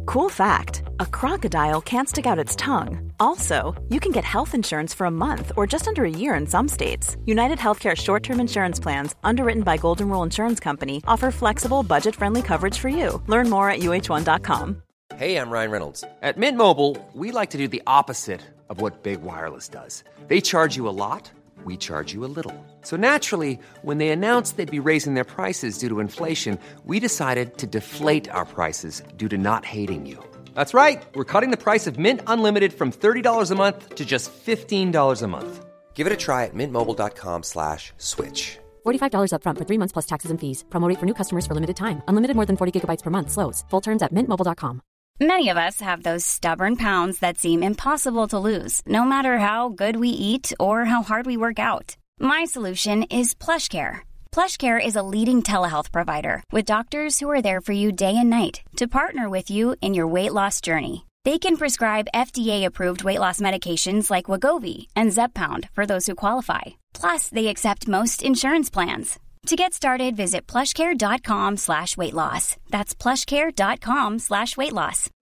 Cool fact, a crocodile can't stick out its tongue. Also, you can get health insurance for a month or just under a year in some states. United Healthcare short-term insurance plans, underwritten by Golden Rule Insurance Company, offer flexible, budget-friendly coverage for you. Learn more at uh1.com. Hey, I'm Ryan Reynolds. At Mint Mobile, we like to do the opposite of what Big Wireless does. They charge you a lot, we charge you a little. So naturally, when they announced they'd be raising their prices due to inflation, we decided to deflate our prices due to not hating you. That's right. We're cutting the price of Mint Unlimited from $30 a month to just $15 a month. Give it a try at mintmobile.com/switch. $45 up front for 3 months plus taxes and fees. Promo rate for new customers for limited time. Unlimited more than 40 gigabytes per month slows. Full terms at mintmobile.com. Many of us have those stubborn pounds that seem impossible to lose, no matter how good we eat or how hard we work out. My solution is PlushCare. PlushCare is a leading telehealth provider with doctors who are there for you day and night to partner with you in your weight loss journey. They can prescribe FDA-approved weight loss medications like Wegovy and Zepbound for those who qualify. Plus, they accept most insurance plans. To get started, visit plushcare.com/weightloss. That's plushcare.com/weightloss.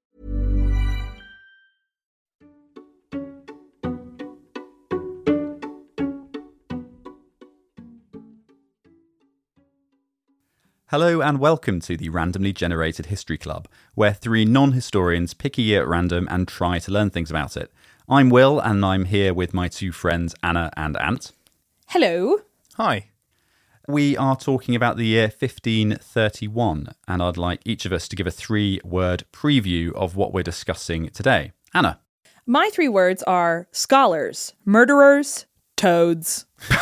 Hello and welcome to the Randomly Generated History Club, where 3 non-historians pick a year at random and try to learn things about it. I'm Will, and I'm here with my 2 friends, Anna and Ant. Hello. Hi. We are talking about the year 1531, and I'd like each of us to give a 3-word preview of what we're discussing today. Anna. My 3 words are scholars, murderers, toads.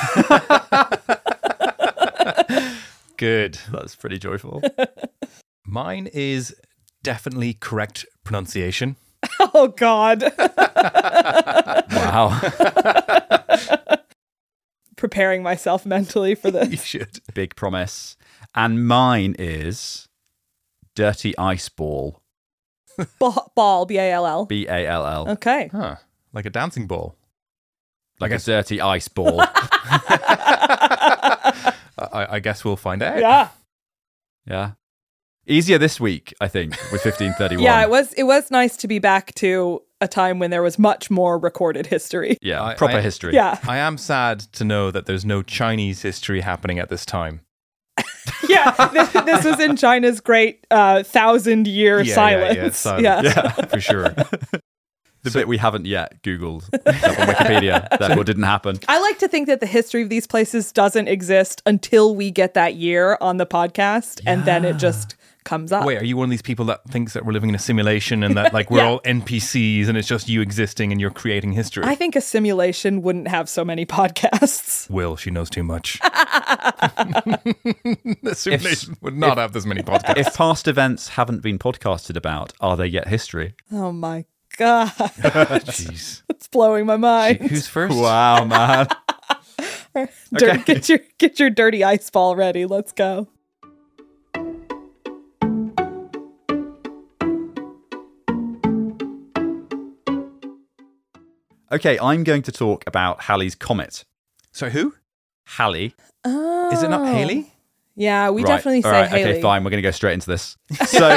Good. That's pretty joyful. Mine is definitely correct pronunciation. Oh, God. Wow. Preparing myself mentally for this. You should. Big promise. And mine is dirty ice ball. Ball, B-A-L-L. B-A-L-L. Okay. Huh. Like a dancing ball. Like a dirty ice ball. I guess we'll find out. Yeah. Yeah. Easier this week, I think, with 1531. Yeah, it was nice to be back to a time when there was much more recorded history. Yeah, proper history. Yeah. I am sad to know that there's no Chinese history happening at this time. Yeah, this was in China's great 1,000-year silence. Yeah, for sure. The bit we haven't yet Googled stuff on Wikipedia, therefore didn't happen. I like to think that the history of these places doesn't exist until we get that year on the podcast, and then it just comes up. Wait, are you one of these people that thinks that we're living in a simulation and that like we're all NPCs and it's just you existing and you're creating history? I think a simulation wouldn't have so many podcasts. Will, she knows too much. The simulation would not have this many podcasts. If past events haven't been podcasted about, are they yet history? Oh my God. Jeez. It's blowing my mind. Who's first? Wow, man. Okay. Get your dirty ice ball ready. Let's go. Okay, I'm going to talk about Halley's Comet. Sorry, who? Halley. Oh. Is it not Haley? Yeah, we Right. definitely All say right, Haley. Okay, fine. We're going to go straight into this. So,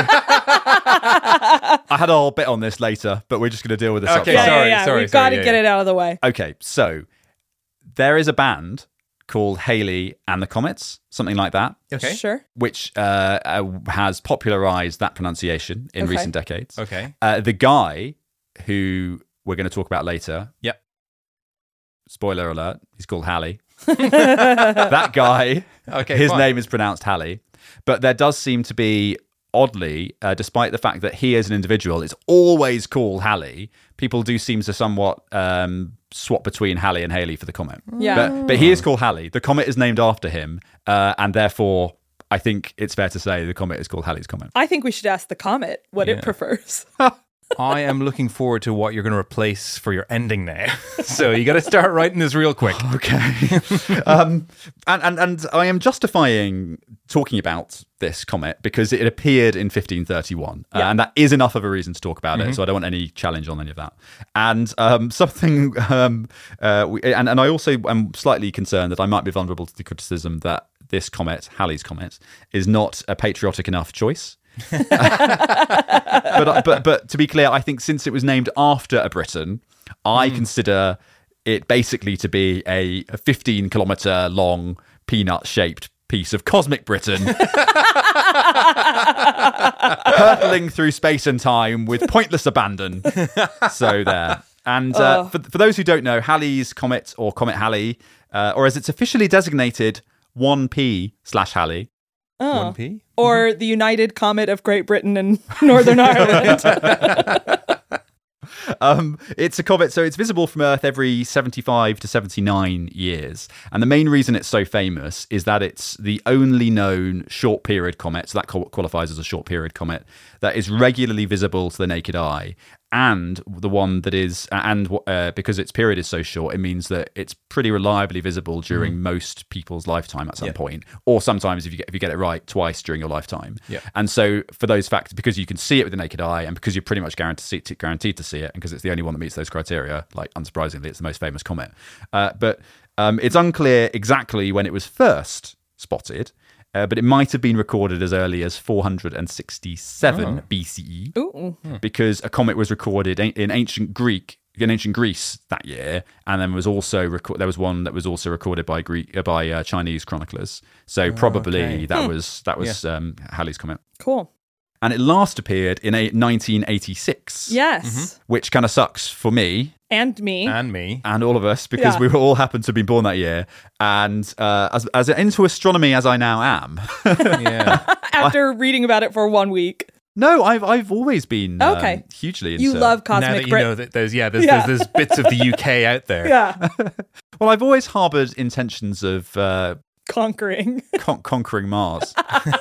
I had a whole bit on this later, but we're just going to deal with this Okay, up front. sorry. We've got to get it out of the way. Okay, so there is a band called Halley and the Comets, something like that, Okay. Sure. which has popularized that pronunciation in Okay. recent decades. Okay. The guy who we're going to talk about later, Yep. spoiler alert, he's called Halley. That guy, Okay, his fine. name is pronounced Halley. But there does seem to be, oddly, despite the fact that he as an individual is always called Halley, people do seem to somewhat swap between Halley and Haley for the comet. Yeah. But he is called Halley. The comet is named after him, and therefore I think it's fair to say the comet is called Halley's Comet. I think we should ask the comet what it prefers. I am looking forward to what you're going to replace for your ending now. So you got to start writing this real quick. Okay. And I am justifying talking about this comet because it appeared in 1531. And that is enough of a reason to talk about it. So I don't want any challenge on any of that. And something, and I also am slightly concerned that I might be vulnerable to the criticism that this comet, Halley's Comet, is not a patriotic enough choice. but to be clear, I think since it was named after a Briton, I consider it basically to be a 15-kilometer long peanut-shaped piece of cosmic Britain hurtling through space and time with pointless abandon. So there. And for those who don't know, Halley's Comet, or Comet Halley, or as it's officially designated, 1P/Halley. 1P? Or the United Comet of Great Britain and Northern Ireland. It's a comet, so it's visible from Earth every 75 to 79 years. And the main reason it's so famous is that it's the only known short period comet, so that qualifies as a short period comet, that is regularly visible to the naked eye. And the one that is, because its period is so short, it means that it's pretty reliably visible during most people's lifetime at some point, or sometimes if you get it right, twice during your lifetime. Yeah. And so for those factors, because you can see it with the naked eye, and because you're pretty much guaranteed to see it, and because it's the only one that meets those criteria, like unsurprisingly, it's the most famous comet. But it's unclear exactly when it was first spotted. But it might have been recorded as early as 467 BCE, because a comet was recorded in ancient Greece that year, and then there was one that was also recorded by Chinese chroniclers. So probably that was Halley's Comet. Cool. And it last appeared in 1986. Yes. Which kind of sucks for me. And me. And all of us, because we all happened to be born that year. And as into astronomy as I now am. After reading about it for 1 week. No, I've always been hugely into... You love cosmic Now that you know that there's bits of the UK out there. Yeah. Well, I've always harboured intentions of... conquering Mars.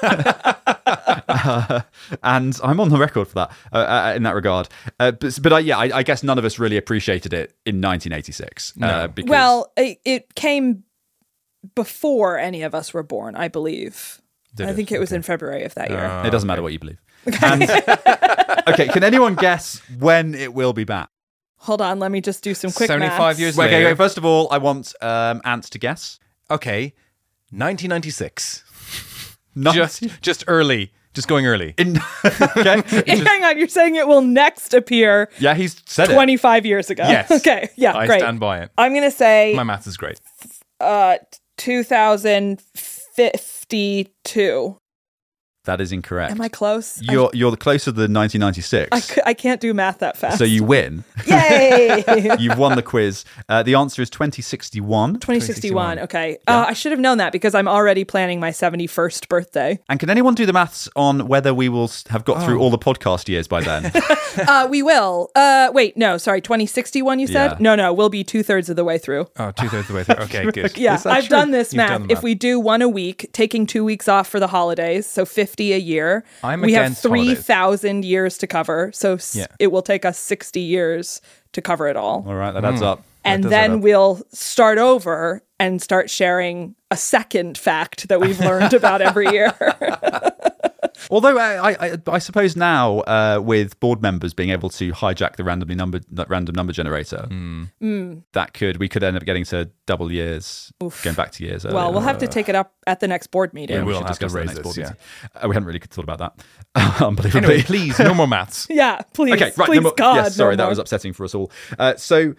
And I'm on the record for that in that regard. But I guess none of us really appreciated it in 1986. No. Well, it came before any of us were born, I believe. I think it was in February of that year. It doesn't matter what you believe. And, okay, can anyone guess when it will be back? Hold on, let me just do some quick 75 maths. years later. Okay, first of all, I want Ant to guess. Okay, 1996. Not Just early. Just going early. Okay. Hang on, you're saying it will next appear Yeah, he's said 25 years ago. Yes. Okay, yeah, I great. stand by it. I'm going to say My maths is great. 2052. That is incorrect. Am I close? You're closer than 1996. I can't do math that fast. So you win. Yay! You've won the quiz. The answer is 2061. 2061, okay. I should have known that because I'm already planning my 71st birthday. And can anyone do the maths on whether we will have got through all the podcast years by then? We will. Wait, no, sorry, 2061 you said? Yeah. No, we'll be 2/3 of the way through. Oh, 2/3 of the way through. Okay, good. Yeah, I've done this You've math. done the math. If we do one a week, taking 2 weeks off for the holidays, so 50 a year, we have against holidays. 3,000 years to cover. So it will take us 60 years to cover it all. All right, that adds up. And then we'll start over and start sharing a second fact that we've learned about every year. Although I suppose now with board members being able to hijack the random number generator, we could end up getting to double years, going back to years earlier. Well, we'll have to take it up at the next board meeting. Yeah, we we'll should have to discuss that raise next this, board meeting. We hadn't really thought about that. Unbelievably. Anyway, please, no more maths. Yeah, please. Okay, right. Please, God, yes, sorry, no that more. was upsetting for us all. So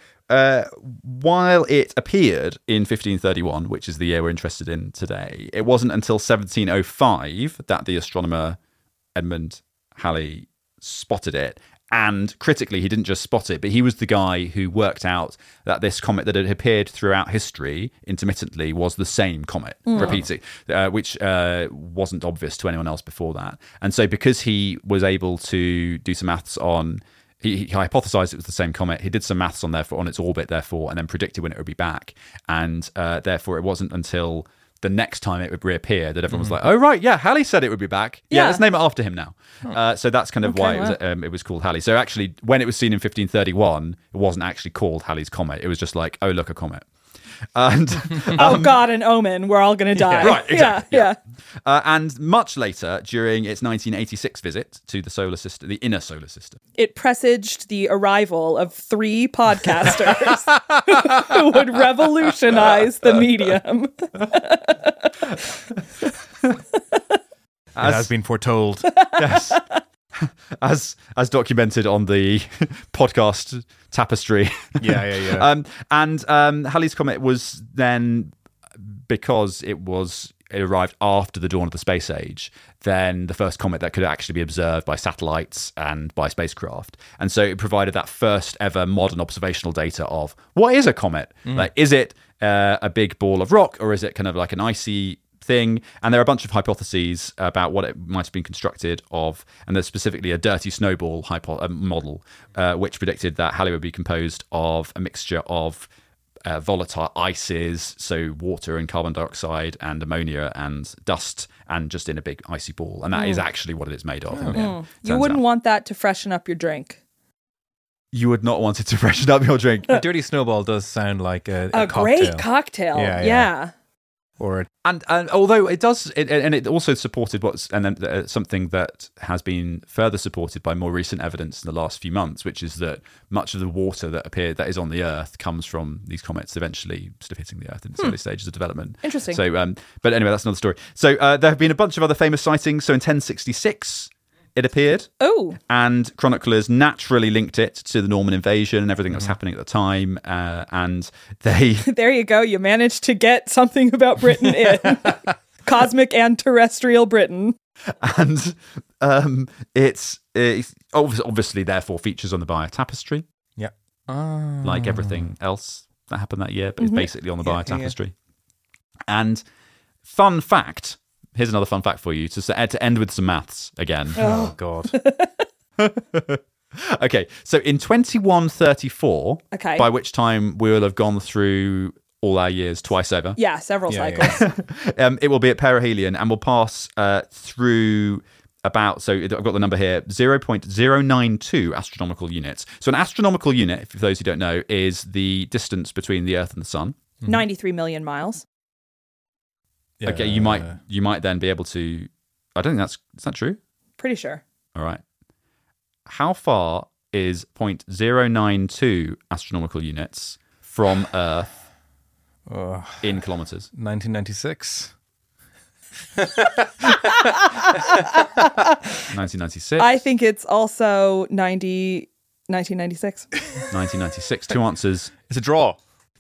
while it appeared in 1531, which is the year we're interested in today, it wasn't until 1705 that the astronomer Edmund Halley spotted it. And critically, he didn't just spot it, but he was the guy who worked out that this comet that had appeared throughout history intermittently was the same comet, repeating, which wasn't obvious to anyone else before that. And so because he was able to do some maths on... He hypothesized it was the same comet. He did some maths on its orbit, therefore, and then predicted when it would be back. And therefore, it wasn't until the next time it would reappear that everyone was like, "Oh right, yeah, Halley said it would be back. Yeah, let's name it after him now." So that's kind of why it was called Halley. So actually, when it was seen in 1531, it wasn't actually called Halley's Comet. It was just like, "Oh look, a comet." And oh God, an omen. We're all going to die. Right, exactly. Yeah. And much later, during its 1986 visit to the solar system, the inner solar system, it presaged the arrival of 3 podcasters who would revolutionize the medium. has been foretold. Yes. As documented on the podcast Tapestry. Yeah. Halley's Comet was then, because it arrived after the dawn of the space age, then the first comet that could actually be observed by satellites and by spacecraft. And so it provided that first ever modern observational data of what is a comet? Like, is it a big ball of rock, or is it kind of like an icy thing? And there are a bunch of hypotheses about what it might have been constructed of, and there's specifically a dirty snowball model which predicted that Halley would be composed of a mixture of volatile ices, so water and carbon dioxide and ammonia and dust, and just in a big icy ball. And that is actually what it is made of. You wouldn't want that to freshen up your drink. You would not want it to freshen up your drink. A dirty snowball does sound like a cocktail. Great cocktail. Yeah. Or and although it does, and it also supported something that has been further supported by more recent evidence in the last few months, which is that much of the water that is on the Earth comes from these comets eventually sort of hitting the Earth in its early stages of development. Interesting. So, but anyway, that's another story. So there have been a bunch of other famous sightings. So in 1066. It appeared. Oh. And chroniclers naturally linked it to the Norman invasion and everything that was happening at the time. And they... There you go. You managed to get something about Britain in. Cosmic and terrestrial Britain. And it's obviously, therefore, features on the Bayeux Tapestry. Yeah. Like everything else that happened that year, but it's basically on the Bayeux Tapestry. And fun fact... Here's another fun fact for you to end with some maths again. Oh, God. Okay, so in 2134, by which time we will have gone through all our years twice over. Yeah, several cycles. It will be at perihelion and will pass through about, so I've got the number here, 0.092 astronomical units. So an astronomical unit, for those who don't know, is the distance between the Earth and the Sun. 93 million miles. Yeah. Okay, you might then be able to. I don't think is that true? Pretty sure. All right. How far is 0.092 astronomical units from Earth in kilometers? 1996. 1996. I think it's also 1996. 1996. Two answers. It's a draw.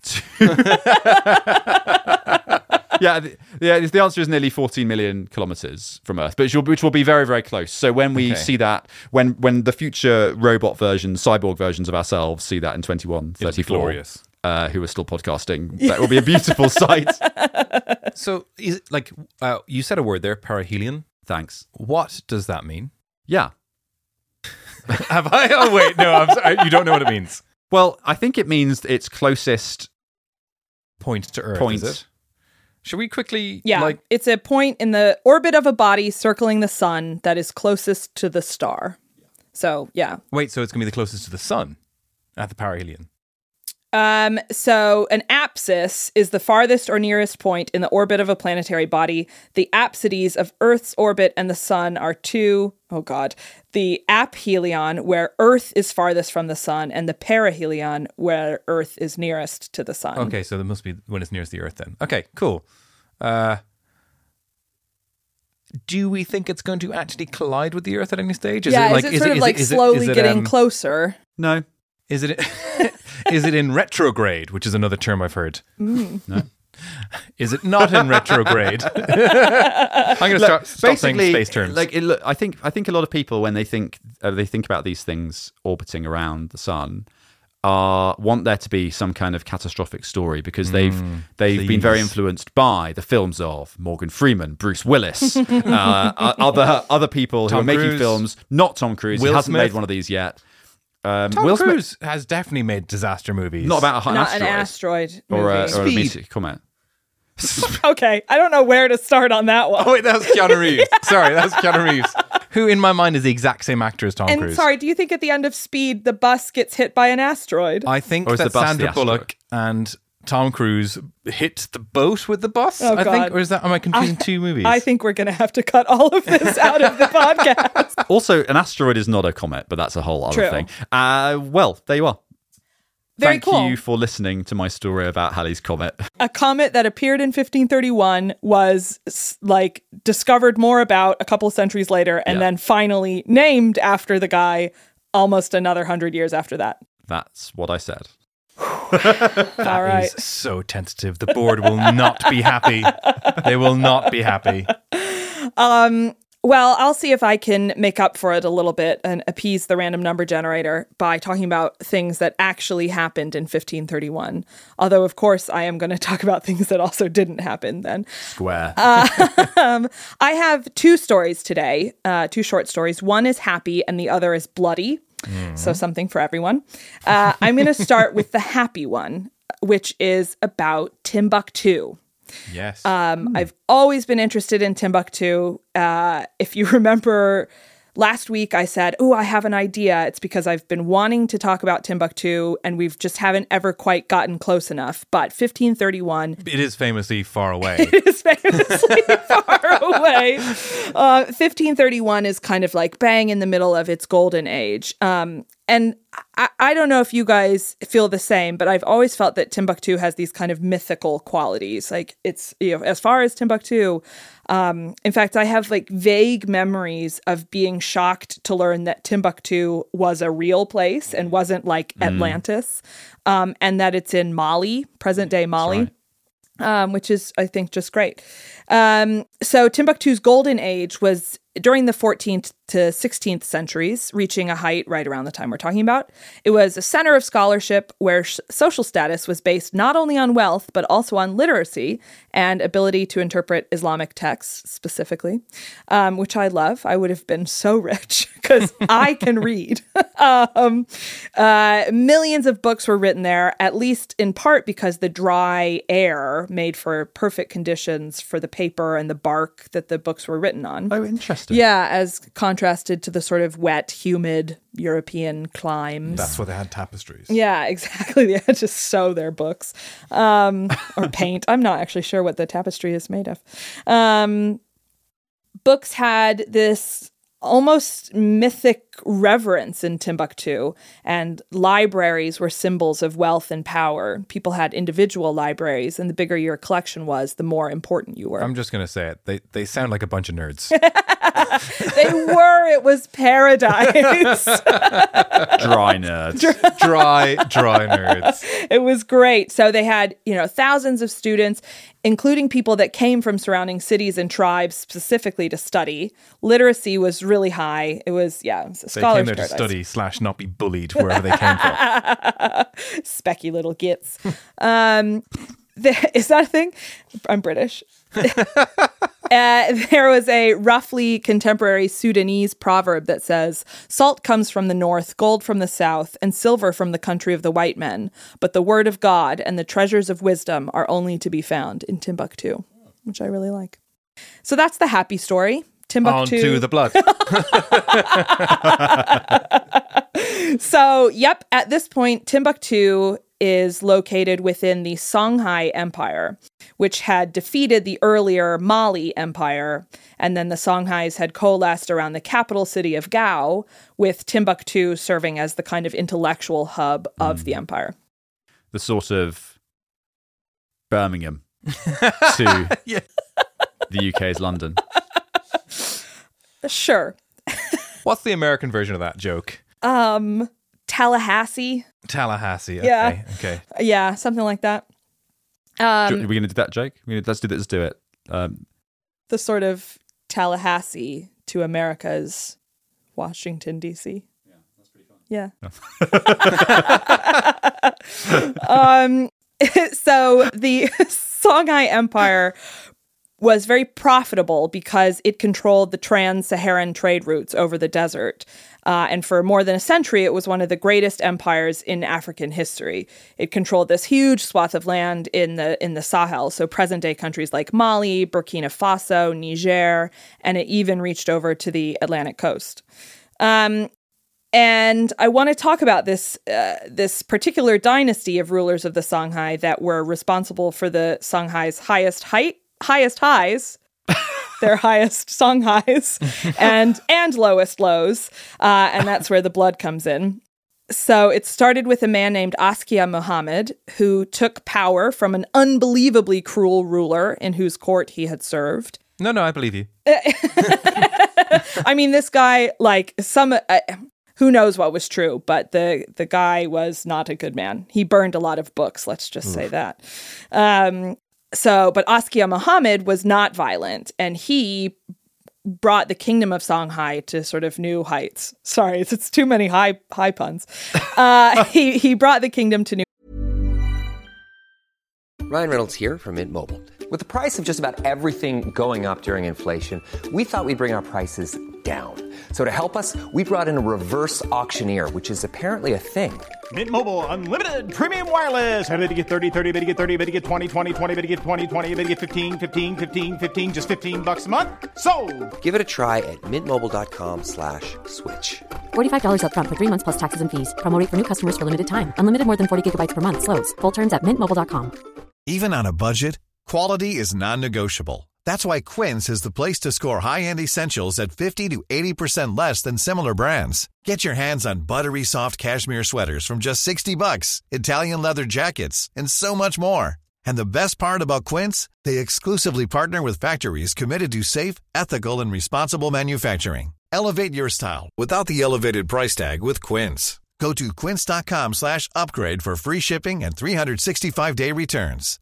Yeah, the answer is nearly 14 million kilometers from Earth, which will be very, very close. So when we see that, when the future robot versions, cyborg versions of ourselves see that in 2134, who are still podcasting, that will be a beautiful sight. So, is it like you said a word there, perihelion? Thanks. What does that mean? Yeah. Have I? Oh wait, no, I'm sorry. You don't know what it means. Well, I think it means its closest point to Earth. Point. Is it? Should we quickly... Yeah, it's a point in the orbit of a body circling the sun that is closest to the star. So, yeah. Wait, so it's going to be the closest to the sun at the perihelion? So an apsis is the farthest or nearest point in the orbit of a planetary body. The apsides of Earth's orbit and the sun are the aphelion, where Earth is farthest from the sun, and the perihelion, where Earth is nearest to the sun. Okay, so that must be when it's nearest the Earth then. Okay, cool. Do we think it's going to actually collide with the Earth at any stage? Is it slowly getting closer? No. Is it is it in retrograde, which is another term I've heard? No. Is it not in retrograde? I'm going to stop saying space terms. I think a lot of people, when they think about these things orbiting around the sun, want there to be some kind of catastrophic story, because they've been very influenced by the films of Morgan Freeman, Bruce Willis, other people who are making films. Not Tom Cruise. He hasn't made one of these yet. Tom Cruise has definitely made disaster movies. Not about an asteroid or a meteor comet. Okay, I don't know where to start on that one. Oh wait, that was Keanu Reeves. Sorry, that was Keanu Reeves, who in my mind is the exact same actor as Tom Cruise. And sorry, do you think at the end of Speed the bus gets hit by an asteroid? I think that Sandra Bullock and Tom Cruise hit the boat with the bus. Oh, I think, or am I confusing two movies? I think we're going to have to cut all of this out of the podcast. Also, an asteroid is not a comet, but that's a whole other thing. Well, there you are. Very Thank cool. you for listening to my story about Halley's Comet. A comet that appeared in 1531 was like discovered more about a couple of centuries later and then finally named after the guy almost another 100 years after that. That's what I said. All right. Is so tentative. The board will not be happy. They will not be happy. Well, I'll see if I can make up for it a little bit and appease the random number generator by talking about things that actually happened in 1531. Although, of course, I am going to talk about things that also didn't happen then. Square. I have two stories today, two short stories. One is happy and the other is bloody. So something for everyone. I'm going to start with the happy one, which is about Timbuktu. Yes. I've always been interested in Timbuktu. If you remember last week, I said, I have an idea. It's because I've been wanting to talk about Timbuktu and we've just haven't ever quite gotten close enough. But 1531. It is famously far away. It is famously far away. 1531 is kind of like bang in the middle of its golden age. And I don't know if you guys feel the same, but I've always felt that Timbuktu has these kind of mythical qualities. Like it's, as far as Timbuktu, in fact, I have like vague memories of being shocked to learn that Timbuktu was a real place and wasn't like Atlantis, and that it's in Mali, present day Mali. Which is, I think, just great. So Timbuktu's golden age was during the 14th to 16th centuries, reaching a height right around the time we're talking about. It was a center of scholarship where social status was based not only on wealth, but also on literacy and ability to interpret Islamic texts specifically, which I love. I would have been so rich because I can read. Millions of books were written there, at least in part because the dry air made for perfect conditions for the paper and the bark that the books were written on. Oh, interesting. Yeah, as contrasted to the sort of wet, humid European climes. That's why they had tapestries. Yeah, exactly. They had to sew their books or paint. I'm not actually sure what the tapestry is made of. Books had this almost mythic reverence in Timbuktu, and libraries were symbols of wealth and power. People had individual libraries, and the bigger your collection was, the more important you were. I'm just going to say it. They sound like a bunch of nerds. They were. It was paradise. Dry nerds. Dry nerds. It was great. So they had, thousands of students, including people that came from surrounding cities and tribes specifically to study. Literacy was really high. It was, a They scholar's came there to paradise. study / not be bullied wherever they came from. Specky little gits. Is that a thing? I'm British. There was a roughly contemporary Sudanese proverb that says, "Salt comes from the north, gold from the south, and silver from the country of the white men. But the word of God and the treasures of wisdom are only to be found in Timbuktu," which I really like. So that's the happy story. Timbuktu. On to the blood. So, at this point, Timbuktu is located within the Songhai Empire, which had defeated the earlier Mali Empire, and then the Songhais had coalesced around the capital city of Gao, with Timbuktu serving as the kind of intellectual hub of the empire. The sort of Birmingham to the UK's London. Sure. What's the American version of that joke? Tallahassee. Tallahassee. Yeah. Okay. Yeah, something like that. Are we going to do that, Jake? Let's do it. The sort of Tallahassee to America's Washington, D.C. Yeah, that's pretty fun. So the Songhai Empire was very profitable because it controlled the trans-Saharan trade routes over the desert. And for more than a century, it was one of the greatest empires in African history. It controlled this huge swath of land in the Sahel, so present-day countries like Mali, Burkina Faso, Niger, and it even reached over to the Atlantic coast. And I want to talk about this particular dynasty of rulers of the Songhai that were responsible for the Songhai's highest highs, their highest song highs, and lowest lows, and that's where the blood comes in. So it started with a man named Askia Muhammad, who took power from an unbelievably cruel ruler in whose court he had served. No, I believe you. I mean, this guy, like, who knows what was true, but the guy was not a good man. He burned a lot of books, let's just say that. But Askia Muhammad was not violent, and he brought the kingdom of Songhai to sort of new heights. Sorry, it's too many high puns. He brought the kingdom to new. Ryan Reynolds here from Mint Mobile. With the price of just about everything going up during inflation, we thought we'd bring our prices down. So to help us, we brought in a reverse auctioneer, which is apparently a thing. Mint Mobile Unlimited Premium Wireless. How to get 30, 30, bit to get 30, bit to get 20, 20, 20, bit to get 20, 20, bit to get 15, 15, 15, 15, just $15 a month? Sold! Give it a try at mintmobile.com/switch. $45 up front for 3 months plus taxes and fees. Promo rate for new customers for limited time. Unlimited more than 40 gigabytes per month. Slows full terms at mintmobile.com. Even on a budget, quality is non-negotiable. That's why Quince is the place to score high-end essentials at 50 to 80% less than similar brands. Get your hands on buttery soft cashmere sweaters from just $60, Italian leather jackets, and so much more. And the best part about Quince, they exclusively partner with factories committed to safe, ethical, and responsible manufacturing. Elevate your style without the elevated price tag with Quince. Go to quince.com/upgrade for free shipping and 365-day returns.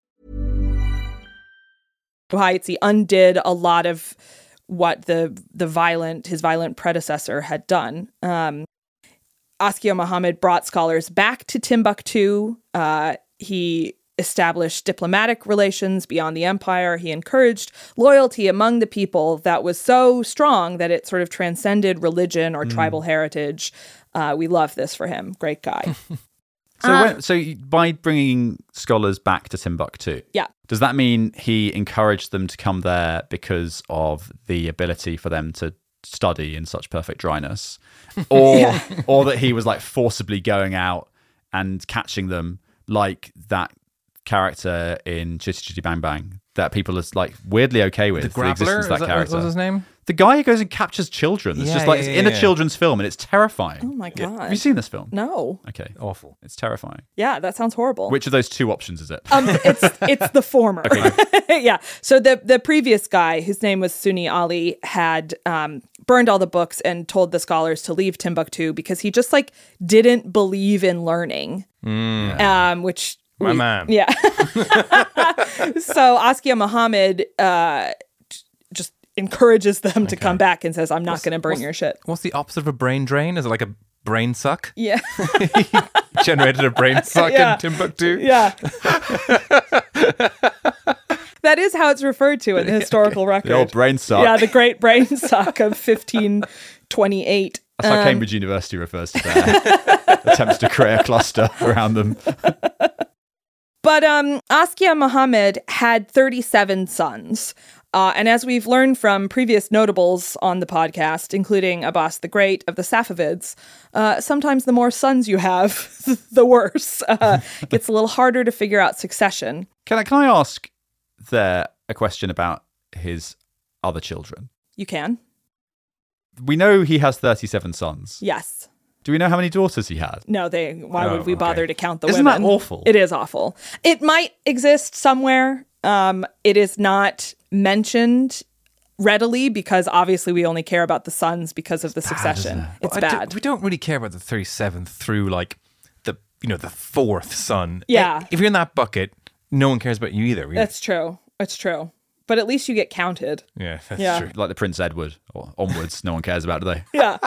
Heights. He undid a lot of what his violent predecessor had done. Askia Muhammad brought scholars back to Timbuktu. He established diplomatic relations beyond the empire. He encouraged loyalty among the people that was so strong that it sort of transcended religion or tribal heritage. We love this for him. Great guy. So by bringing scholars back to Timbuktu, does that mean he encouraged them to come there because of the ability for them to study in such perfect dryness, or that he was like forcibly going out and catching them like that character in Chitty Chitty Bang Bang that people are like weirdly okay with the existence of that character? What was his name? The guy who goes and captures children. It's it's in a children's film, and it's terrifying. Oh my God. Have you seen this film? No. Okay. Awful. It's terrifying. Yeah, that sounds horrible. Which of those two options is it? It's the former. Yeah. So the previous guy, whose name was Sunni Ali, had burned all the books and told the scholars to leave Timbuktu because he just like didn't believe in learning. Which my man. Yeah. So Askia Muhammad just encourages them to come back and says, I'm not going to burn your shit. What's the opposite of a brain drain? Is it like a brain suck? Yeah. He generated a brain suck in Timbuktu? Yeah. That is how it's referred to in the historical record. The old brain suck. Yeah, the great brain suck of 1528. That's how Cambridge University refers to their attempts to create a cluster around them. But Askia Muhammad had 37 sons. And as we've learned from previous notables on the podcast, including Abbas the Great of the Safavids, sometimes the more sons you have, the worse. Gets a little harder to figure out succession. Can I ask there a question about his other children? You can. We know he has 37 sons. Yes. Do we know how many daughters he had? No, why would we bother to count the Isn't women? that awful? It is awful. It might exist somewhere. It is not mentioned readily because obviously we only care about the sons because of the succession. It's bad. We don't really care about the 37th through like the fourth son. Yeah. If you're in that bucket, no one cares about you either. Really. That's true. It's true. But at least you get counted. Yeah, that's true. Like the Prince Edward or onwards, no one cares about, do they? Yeah.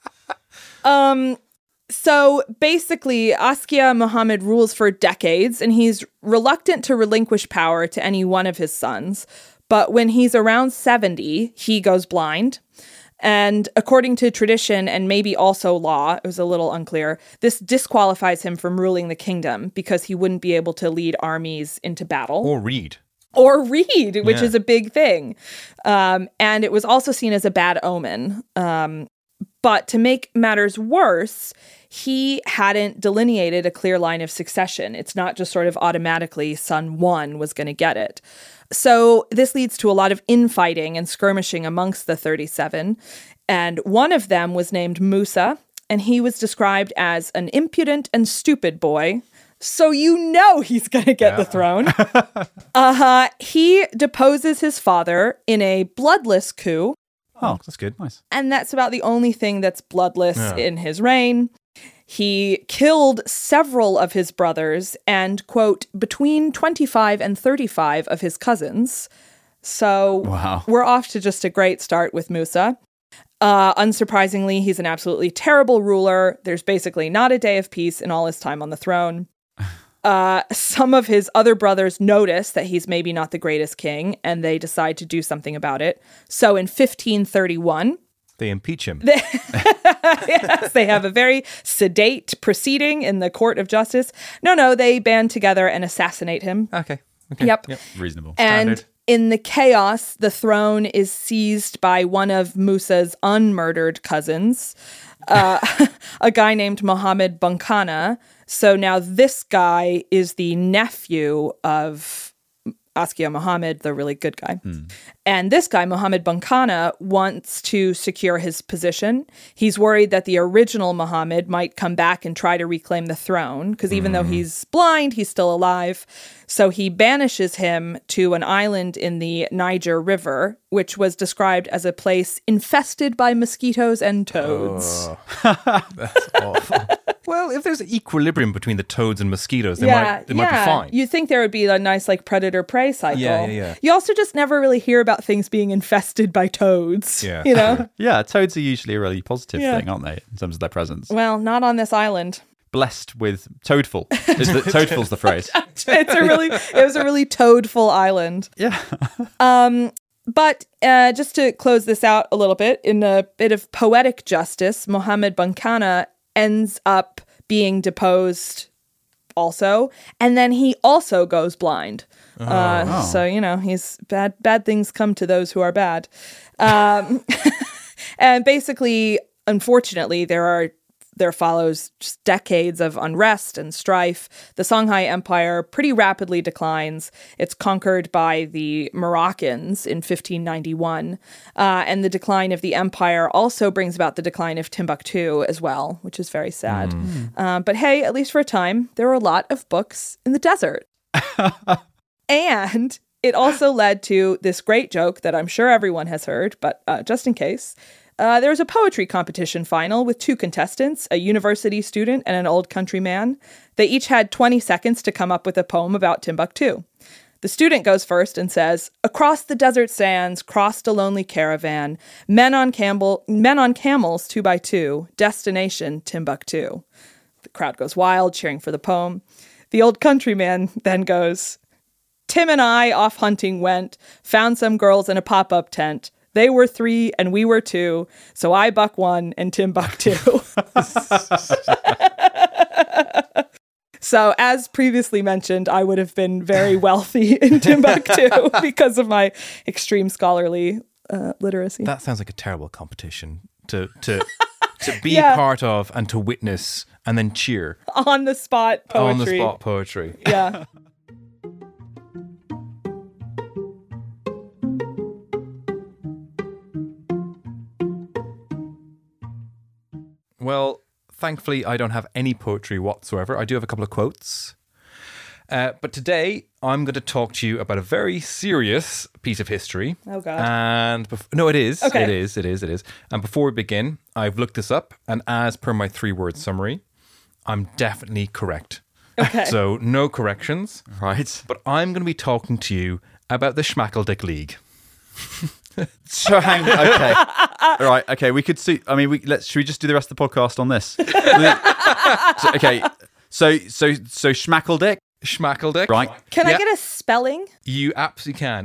So basically, Askia Muhammad rules for decades, and he's reluctant to relinquish power to any one of his sons. But when he's around 70, he goes blind. And according to tradition and maybe also law, it was a little unclear, this disqualifies him from ruling the kingdom because he wouldn't be able to lead armies into battle. Or read, which is a big thing. And it was also seen as a bad omen. But to make matters worse, he hadn't delineated a clear line of succession. It's not just sort of automatically son one was going to get it. So this leads to a lot of infighting and skirmishing amongst the 37. And one of them was named Musa, and he was described as an impudent and stupid boy. So you know he's going to get the throne. He deposes his father in a bloodless coup. Oh, that's good. Nice. And that's about the only thing that's bloodless in his reign. He killed several of his brothers and, quote, between 25 and 35 of his cousins. So we're off to just a great start with Musa. Unsurprisingly, he's an absolutely terrible ruler. There's basically not a day of peace in all his time on the throne. Some of his other brothers notice that he's maybe not the greatest king, and they decide to do something about it. So in 1531... They impeach him. Yes, they have a very sedate proceeding in the court of justice. No, they band together and assassinate him. Okay. Yep. Reasonable. And Standard. in the chaos, the throne is seized by one of Musa's unmurdered cousins, a guy named Muhammad Bunkana. So now this guy is the nephew of Askia Muhammad, the really good guy. And this guy, Muhammad Bunkana, wants to secure his position. He's worried that the original Muhammad might come back and try to reclaim the throne, because even though he's blind, he's still alive. So he banishes him to an island in the Niger River, which was described as a place infested by mosquitoes and toads. That's awful. Well, if there's equilibrium between the toads and mosquitoes, they might be fine. You'd think there would be a nice predator-prey cycle. Yeah. You also just never really hear about things being infested by toads. Yeah. You know? Yeah, toads are usually a really positive thing, aren't they, in terms of their presence? Well, not on this island. Blessed with toadful. Toadful's the phrase. It was a really toadful island. Yeah. But just to close this out a little bit, in a bit of poetic justice, Muhammad Bunkana ends up being deposed also, and then he also goes blind. So, he's bad things come to those who are bad. And basically, unfortunately, there follows just decades of unrest and strife. The Songhai Empire pretty rapidly declines. It's conquered by the Moroccans in 1591. And the decline of the empire also brings about the decline of Timbuktu as well, which is very sad. But hey, at least for a time, there were a lot of books in the desert. And it also led to this great joke that I'm sure everyone has heard, but just in case... there was a poetry competition final with two contestants, a university student and an old country man. They each had 20 seconds to come up with a poem about Timbuktu. The student goes first and says, "Across the desert sands crossed a lonely caravan, men on camels 2 by 2, destination Timbuktu." The crowd goes wild, cheering for the poem. The old countryman then goes, "Tim and I off hunting went, found some girls in a pop-up tent. They were 3 and we were 2, so I buck 1 and Tim buck 2. So, as previously mentioned, I would have been very wealthy in Timbuktu because of my extreme scholarly literacy. That sounds like a terrible competition to be part of and to witness and then cheer. On the spot poetry. On the spot poetry. Yeah. Well, thankfully, I don't have any poetry whatsoever. I do have a couple of quotes. But today, I'm going to talk to you about a very serious piece of history. Oh, God. And no, it is. Okay. It is. And before we begin, I've looked this up. And as per my 3-word summary, I'm definitely correct. Okay. So no corrections. Right. But I'm going to be talking to you about the Schmackeldick League. So okay. All right. Okay. We could see. I mean, should we just do the rest of the podcast on this? So Schmackeldick. Schmackeldick. Right. Can I get a spelling? You absolutely can.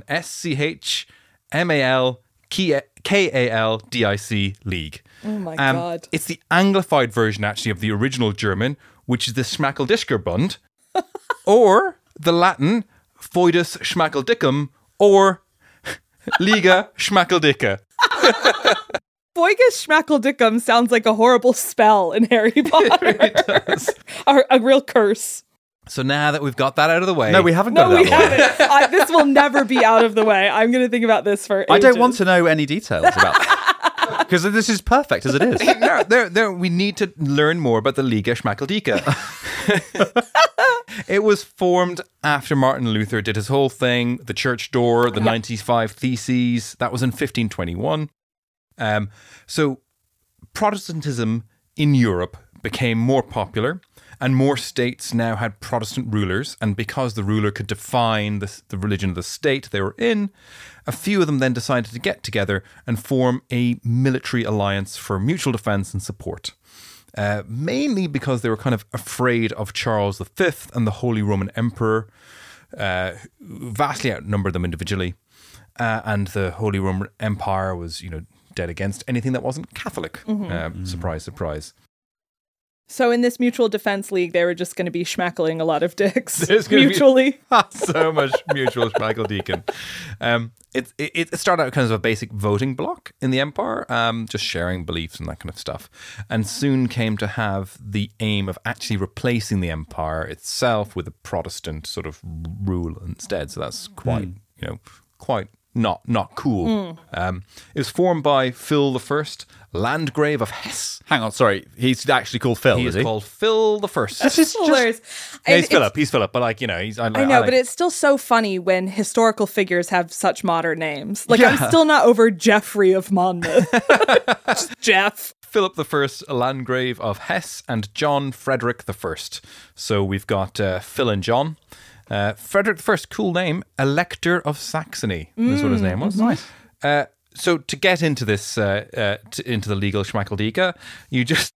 SCHMALKALDIC League. Oh my God. It's the Anglified version, actually, of the original German, which is the Schmackeldischer-Bund, or the Latin Foedus Schmackeldickum, or Liga Schmackeldicke. Boigus Schmackeldickum sounds like a horrible spell in Harry Potter. It does. A real curse. So now that we've got that out of the way... No, we haven't got that. We haven't. This will never be out of the way. I'm going to think about this for ages. I don't want to know any details about Because this is perfect as it is. No, we need to learn more about the Liga Schmackeldika. It was formed after Martin Luther did his whole thing, the church door, the 95 Theses. That was in 1521. So Protestantism in Europe became more popular, and more states now had Protestant rulers. And because the ruler could define the religion of the state they were in, a few of them then decided to get together and form a military alliance for mutual defense and support. Mainly because they were kind of afraid of Charles V and the Holy Roman Emperor, who vastly outnumbered them individually. And the Holy Roman Empire was, dead against anything that wasn't Catholic. Surprise, surprise. So in this mutual defense league, they were just going to be schmackling a lot of dicks mutually. So much mutual schmackeldeacon. It started out kind of a basic voting bloc in the empire, just sharing beliefs and that kind of stuff, and soon came to have the aim of actually replacing the empire itself with a Protestant sort of rule instead. So that's quite, quite not cool. It was formed by Phil I, Landgrave of Hesse. Hang on, sorry. He's actually called Phil, He is is he? called Phil I. That's just hilarious. He's Philip. He's Philip, but he's. I know, but it's still so funny when historical figures have such modern names. I'm still not over Geoffrey of Monmouth. Just Jeff. Philip I, Landgrave of Hesse, and John Frederick I. So we've got Phil and John. Frederick I, cool name, Elector of Saxony. That's what his name was. Nice. So to get into this, into the legal Schmackeldika, you just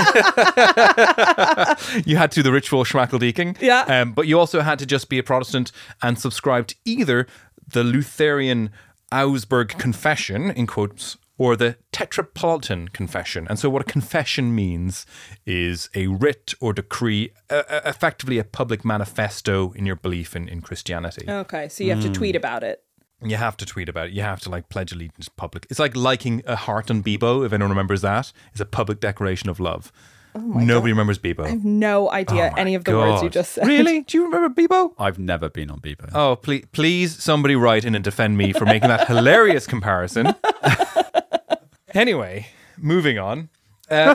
you had to do the ritual Schmackeldeaking. Yeah. But you also had to just be a Protestant and subscribe to either the Lutheran Augsburg Confession, in quotes, or the Tetrapolitan Confession. And so what a confession means is a writ or decree, effectively a public manifesto in your belief in Christianity. Okay, so you have to tweet about it. You have to tweet about it. You have to pledge allegiance public. It's like liking a heart on Bebo, if anyone remembers that. It's a public declaration of love. Nobody remembers Bebo. I have no idea any of the words you just said. Really? Do you remember Bebo? I've never been on Bebo. Oh, please somebody write in and defend me for making that hilarious comparison. Anyway, moving on. So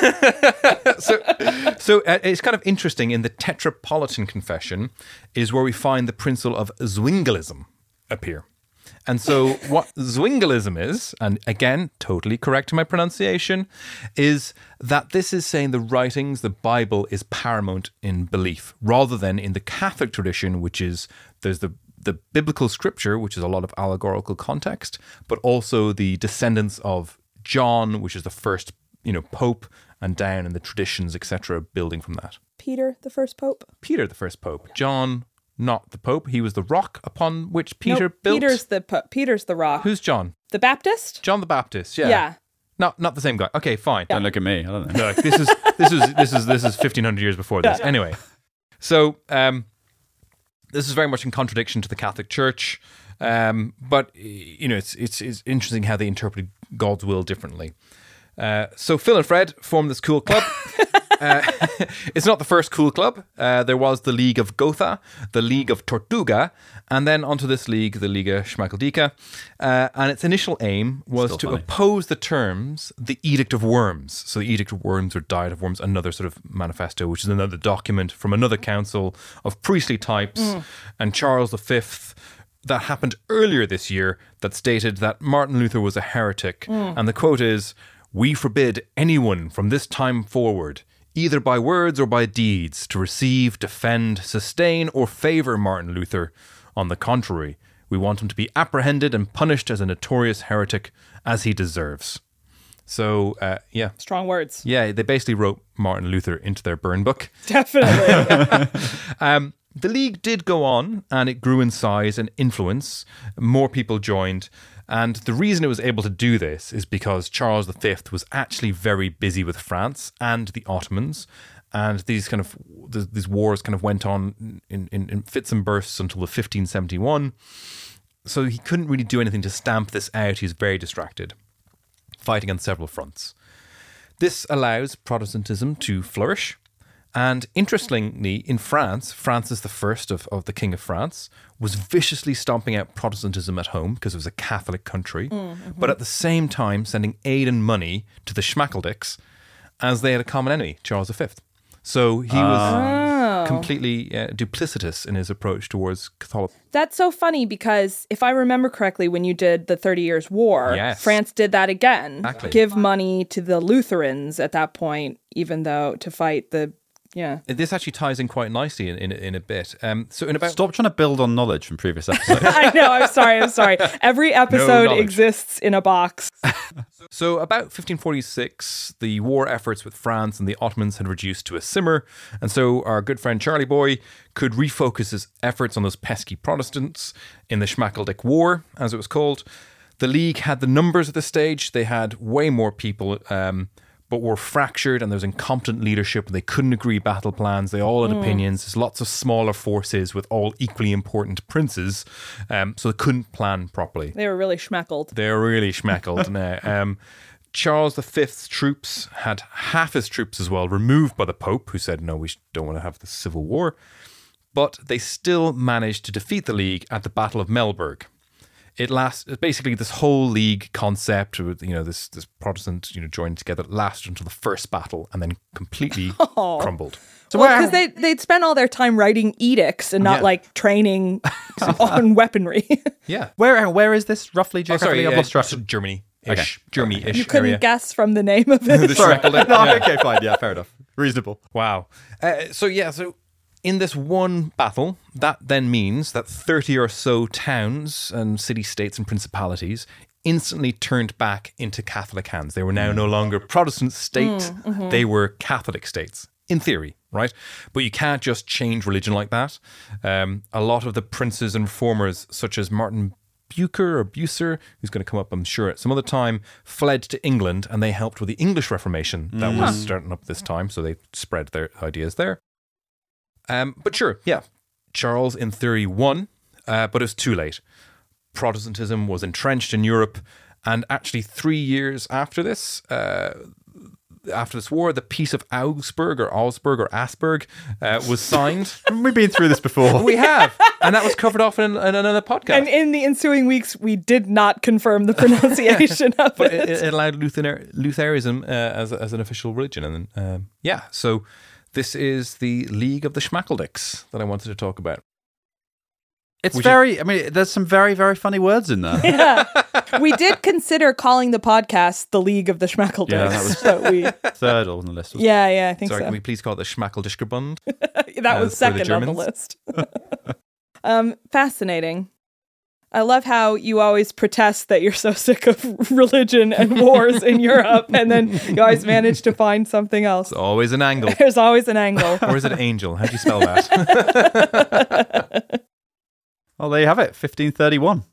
it's kind of interesting. In the Tetrapolitan Confession is where we find the principle of Zwingliism appear. And so what Zwingliism is, and again, totally correct in my pronunciation, is that this is saying the writings, the Bible, is paramount in belief, rather than in the Catholic tradition, which is, there's the biblical scripture, which is a lot of allegorical context, but also the descendants of John, which is the first, pope, and down in the traditions, etc., building from that. Peter, the first pope? Peter, the first pope. John, not the Pope. He was the rock upon which Peter built. Peter's the rock. Who's John? The Baptist? John the Baptist. Yeah. Yeah. Not the same guy. Okay, fine. Don't look at me. I don't know. No, this is 1500 years before this. Anyway, so this is very much in contradiction to the Catholic Church, but it's interesting how they interpret God's will differently. So Phil and Fred formed this cool club. It's not the first cool club. There was the League of Gotha, the League of Tortuga, and then onto this league, the Liga Schmackeldika. And its initial aim was to oppose the terms, the Edict of Worms. So the Edict of Worms or Diet of Worms, another sort of manifesto, which is another document from another council of priestly types. And Charles V, that happened earlier this year, that stated that Martin Luther was a heretic. And the quote is, "We forbid anyone from this time forward, either by words or by deeds, to receive, defend, sustain, or favour Martin Luther. On the contrary, we want him to be apprehended and punished as a notorious heretic, as he deserves." So, yeah. Strong words. Yeah, they basically wrote Martin Luther into their burn book. Definitely. The league did go on, and it grew in size and influence. More people joined. And the reason it was able to do this is because Charles V was actually very busy with France and the Ottomans. And these wars kind of went on in fits and bursts until the 1571. So he couldn't really do anything to stamp this out. He was very distracted, fighting on several fronts. This allows Protestantism to flourish. And interestingly, in France, Francis I of the King of France was viciously stomping out Protestantism at home because it was a Catholic country, but at the same time sending aid and money to the Schmackeldicks as they had a common enemy, Charles V. So he was completely duplicitous in his approach towards Catholicism. That's so funny because if I remember correctly, when you did the 30 Years' War, Yes. France did that again. Exactly. Give money to the Lutherans at that point, even though to fight the... Yeah. This actually ties in quite nicely in a bit. So in about Stop trying to build on knowledge from previous episodes. I know, I'm sorry. Every episode knowledge. exists in a box. So about 1546, the war efforts with France and the Ottomans had reduced to a simmer, and so our good friend Charlie Boy could refocus his efforts on those pesky Protestants in the Schmackeldick War, as it was called. The League had the numbers at this stage. They had way more people, but were fractured, and there was incompetent leadership, and they couldn't agree battle plans. They all had opinions. There's lots of smaller forces with all equally important princes, so they couldn't plan properly. They were really schmackled. They're really schmackled now. Charles V's troops had half his troops as well removed by the Pope, who said, no, we don't want to have this civil war. But they still managed to defeat the League at the Battle of Melberg. It lasts basically this whole League concept with this Protestant joined together lasted until the first battle and then completely crumbled. So because they'd spent all their time writing edicts and not like training on weaponry. Yeah. Where is this roughly geographically? I've lost track. Germany-ish. Okay. Germany-ish You couldn't area. guess from the name of it. Sorry. No, okay, fine. Yeah, fair enough. Reasonable. Wow. So in this one battle, that then means that 30 or so towns and city-states and principalities instantly turned back into Catholic hands. They were now no longer Protestant states. They were Catholic states, in theory, right? But you can't just change religion like that. A lot of the princes and reformers, such as Martin Bucer, who's going to come up, I'm sure, at some other time, fled to England, and they helped with the English Reformation that was starting up this time, so they spread their ideas there. But sure, yeah, Charles in theory won, but it was too late. Protestantism was entrenched in Europe, and actually 3 years after this war, the Peace of Augsburg or Asberg was signed. We've been through this before. We have, and that was covered off in another podcast. And in the ensuing weeks, we did not confirm the pronunciation of but it. it allowed Lutheranism as an official religion, and then so this is the League of the Schmackeldicks that I wanted to talk about. It's there's some very, very funny words in there. Yeah. We did consider calling the podcast the League of the Schmackeldicks. Yeah, that was third on the list. Yeah, I think Sorry, so. can we please call it the Schmackeldiskerbund? That was for the second on the Germans? list. Fascinating. I love how you always protest that you're so sick of religion and wars in Europe, and then you always manage to find something else. It's always an angle. There's always an angle. Or is it angel? How do you spell that? Well, there you have it, 1531.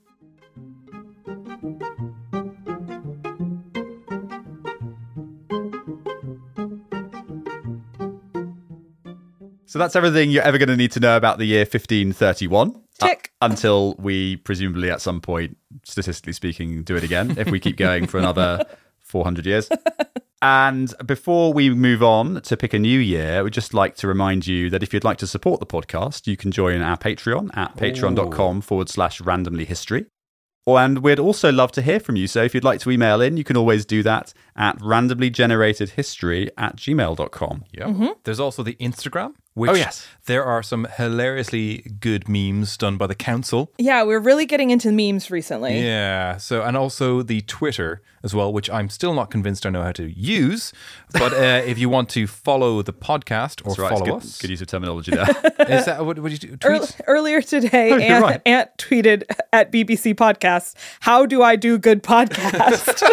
So that's everything you're ever going to need to know about the year 1531. Tick. Until we presumably at some point, statistically speaking, do it again, if we keep going for another 400 years. And before we move on to pick a new year, we'd just like to remind you that if you'd like to support the podcast, you can join our Patreon at patreon.com/randomlyhistory. And we'd also love to hear from you. So if you'd like to email in, you can always do that at randomlygeneratedhistory@gmail.com. Yeah. There's also the Instagram, which there are some hilariously good memes done by the council. Yeah, we're really getting into memes recently. Yeah. So, and also the Twitter as well, which I'm still not convinced I know how to use. But if you want to follow the podcast or follow us. Good use of terminology there. Is that what did you do? Tweet? Earlier today, Ant tweeted at BBC Podcast, "How do I do good podcast?"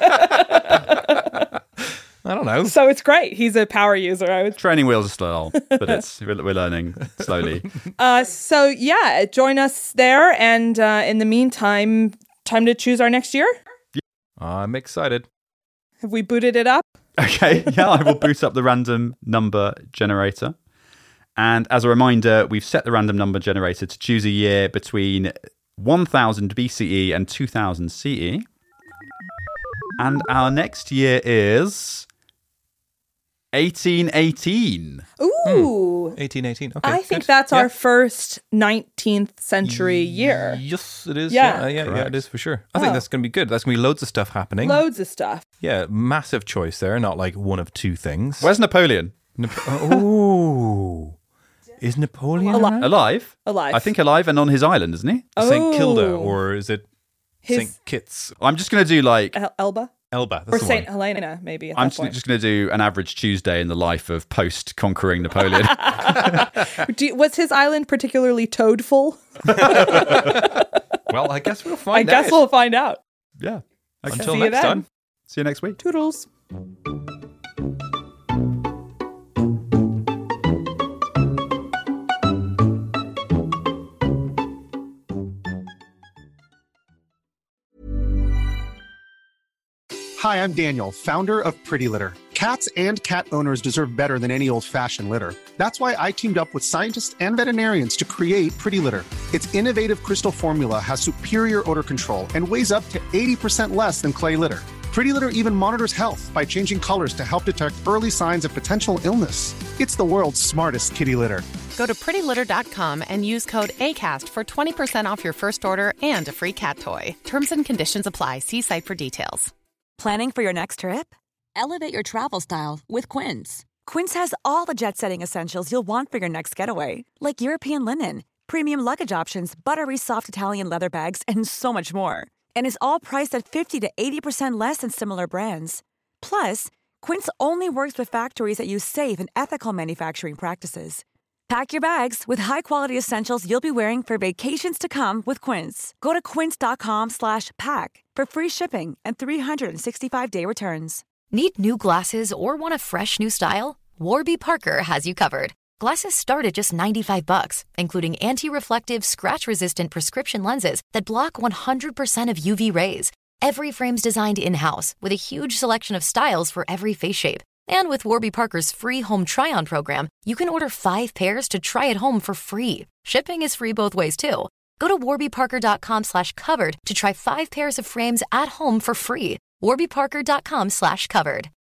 I don't know. So it's great. He's a power user. I would. Training wheels are slow, but we're learning slowly. So yeah, join us there. And in the meantime, time to choose our next year. I'm excited. Have we booted it up? Okay, yeah, I will boot up the random number generator. And as a reminder, we've set the random number generator to choose a year between 1000 BCE and 2000 CE. And our next year is 1818. Ooh. 1818. Okay. I think good. that's Yeah. our first 19th century year. Yes, it is. Yeah. Yeah, it is for sure. I think that's going to be good. That's going to be loads of stuff happening. Loads of stuff. Yeah, massive choice there. Not like one of two things. Where's Napoleon? Oh. Is Napoleon around? Alive? Alive. I think alive and on his island, isn't he? St. Kilda, Oh. or is it St. Kitts? I'm just going to do like... Elba? Elba, Or that's the St. one. Helena, maybe. At I'm that point. just going to do an average Tuesday in the life of post-conquering Napoleon. Was his island particularly toadful? Well, I guess we'll find I out. guess we'll find out. Yeah. Okay. Until See you next then. time. See you next week. Toodles. Hi, I'm Daniel, founder of Pretty Litter. Cats and cat owners deserve better than any old-fashioned litter. That's why I teamed up with scientists and veterinarians to create Pretty Litter. Its innovative crystal formula has superior odor control and weighs up to 80% less than clay litter. Pretty Litter even monitors health by changing colors to help detect early signs of potential illness. It's the world's smartest kitty litter. Go to prettylitter.com and use code ACAST for 20% off your first order and a free cat toy. Terms and conditions apply. See site for details. Planning for your next trip? Elevate your travel style with Quince. Quince has all the jet-setting essentials you'll want for your next getaway, like European linen, premium luggage options, buttery soft Italian leather bags, and so much more. And is all priced at 50 to 80% less than similar brands. Plus, Quince only works with factories that use safe and ethical manufacturing practices. Pack your bags with high-quality essentials you'll be wearing for vacations to come with Quince. Go to quince.com/pack for free shipping and 365-day returns. Need new glasses or want a fresh new style? Warby Parker has you covered. Glasses start at just $95, including anti-reflective, scratch-resistant prescription lenses that block 100% of UV rays. Every frame's designed in-house with a huge selection of styles for every face shape. And with Warby Parker's free home try-on program, you can order 5 pairs to try at home for free. Shipping is free both ways, too. Go to warbyparker.com/covered to try 5 pairs of frames at home for free. warbyparker.com/covered.